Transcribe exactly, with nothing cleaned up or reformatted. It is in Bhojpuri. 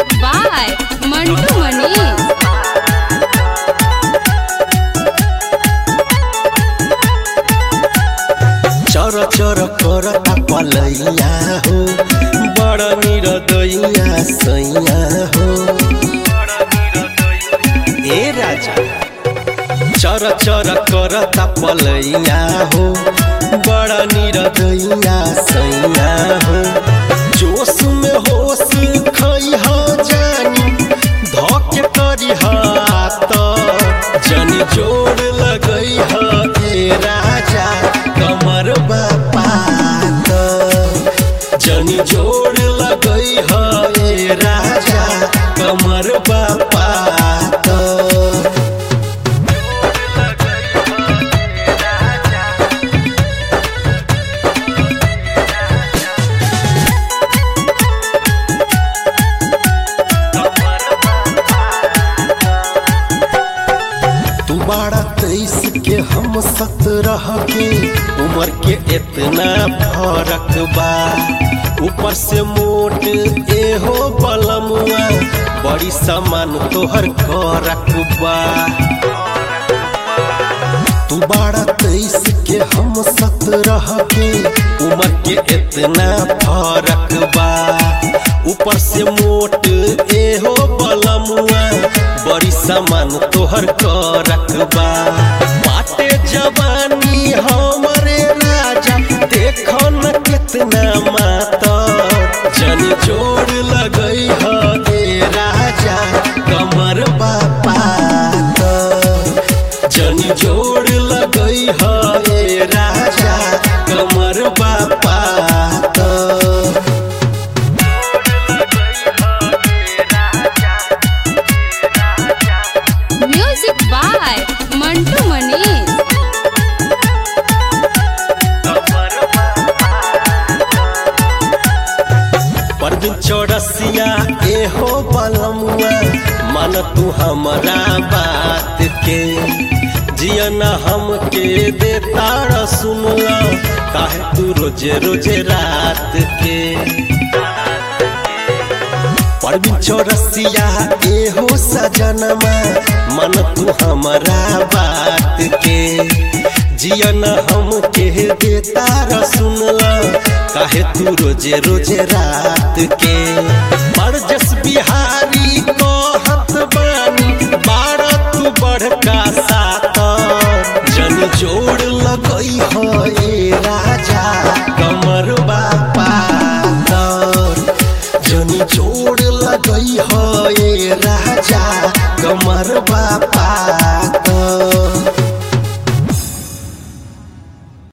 Music by Mantu Manish. चर चर करता पलैया हो, बड़ निरदैया सैया हो। ए राजा चर चर करता पलैया हो, बड़ निरदैया सैया हो। जोश में होश खैह जानी, धके करिह त जनी जोड़ लगैह ए राजा कमर बापा जनी जोड़ लगैह ए राजा कमर बापा। तू बाड़ा तेईस के हम सत्रह के, उम्र के इतना फर्क बा। ऊपर से मोट एहो बलमुआ, बड़ी सामान तोहर करक बा। तू बाड़ा तेईस के हम सत्रह के, उम्र के इतना फर्क बा। ऊपर से मोट एहो बलमुआ, बड़ी सामान तोहर करक बा। बाटे जवानी हमरे राजा, देखो न कितना माता जनी जोड़ लगैह ए राजा कमर बापा। जनी जोड़ लगैह ए राजा कमर बापा। Music by Mantu Manish. परवीन चौरसिया एहो बलमुआ, मन तू हमरा बात के। जियन हमके देता सुनला, काहे तू रोजे रोजे रात के। परवीन चौरसिया एहो सजनमा, मन तू हमरा बात के। जियन हमके देता सुनला, काहे तू रोजे रोजे रात के। बरजस बिहारी कहत बानी, बाड़ा तू बड़का सात जनी जोड़ लगैह ए राजा कमर बापा। जनी जोड़ लगैह ए राजा कमर बापा।